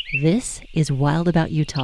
This is Wild About Utah.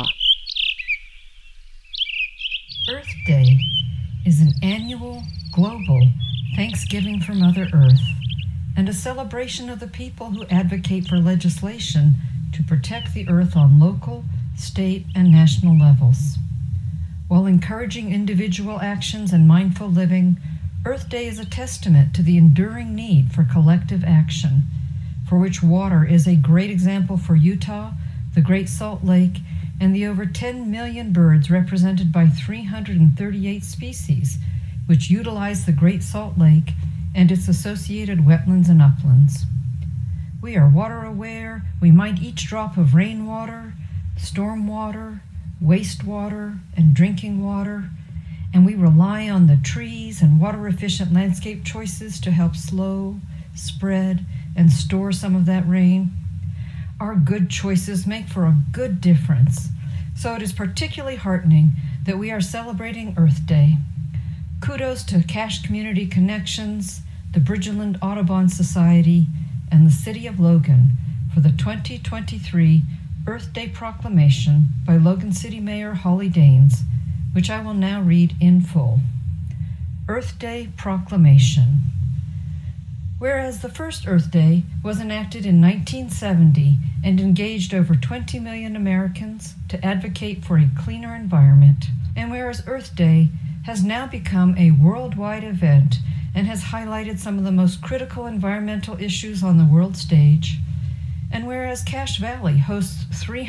Earth Day is an annual, global Thanksgiving for Mother Earth and a celebration of the people who advocate for legislation to protect the earth on local, state, and national levels. While encouraging individual actions and mindful living, Earth Day is a testament to the enduring need for collective action, for which water is a great example for Utah, the Great Salt Lake, and the over 10 million birds represented by 338 species, which utilize the Great Salt Lake and its associated wetlands and uplands. We are water aware. We mind each drop of rainwater, storm water, wastewater, and drinking water, and we rely on the trees and water-efficient landscape choices to help slow, spread, and store some of that rain. Our good choices make for a good difference, so it is particularly heartening that we are celebrating Earth Day. Kudos to Cache Community Connections, the Bridgeland Audubon Society, and the City of Logan for the 2023 Earth Day Proclamation by Logan City Mayor Holly Daines, which I will now read in full. Earth Day Proclamation. Whereas the first Earth Day was enacted in 1970 and engaged over 20 million Americans to advocate for a cleaner environment, and whereas Earth Day has now become a worldwide event and has highlighted some of the most critical environmental issues on the world stage, and whereas Cache Valley hosts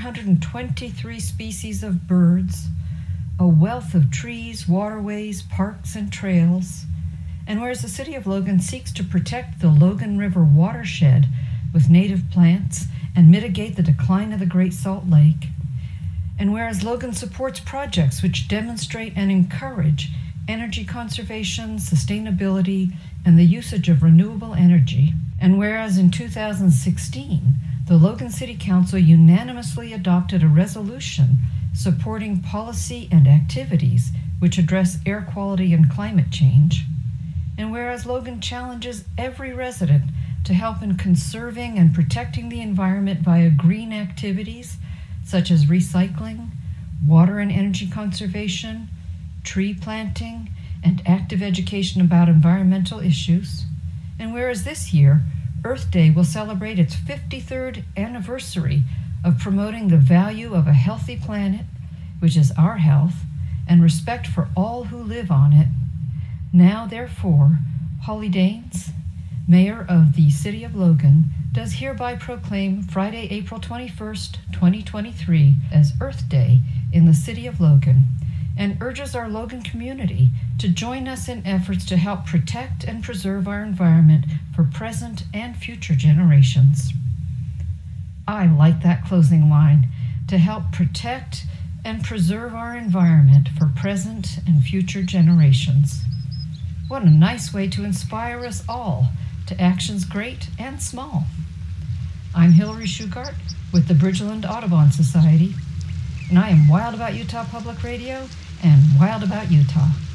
323 species of birds, a wealth of trees, waterways, parks, and trails, and whereas the City of Logan seeks to protect the Logan River watershed with native plants and mitigate the decline of the Great Salt Lake, and whereas Logan supports projects which demonstrate and encourage energy conservation, sustainability, and the usage of renewable energy, and whereas in 2016, the Logan City Council unanimously adopted a resolution supporting policy and activities which address air quality and climate change, and whereas Logan challenges every resident to help in conserving and protecting the environment via green activities such as recycling, water and energy conservation, tree planting, and active education about environmental issues, and whereas this year, Earth Day will celebrate its 53rd anniversary of promoting the value of a healthy planet, which is our health, and respect for all who live on it. Now, therefore, Holly Daines, Mayor of the City of Logan, does hereby proclaim Friday, April 21st, 2023 as Earth Day in the City of Logan, and urges our Logan community to join us in efforts to help protect and preserve our environment for present and future generations. I like that closing line, to help protect and preserve our environment for present and future generations. What a nice way to inspire us all to actions great and small. I'm Hillary Shugart with the Bridgeland Audubon Society, and I am Wild About Utah Public Radio and Wild About Utah.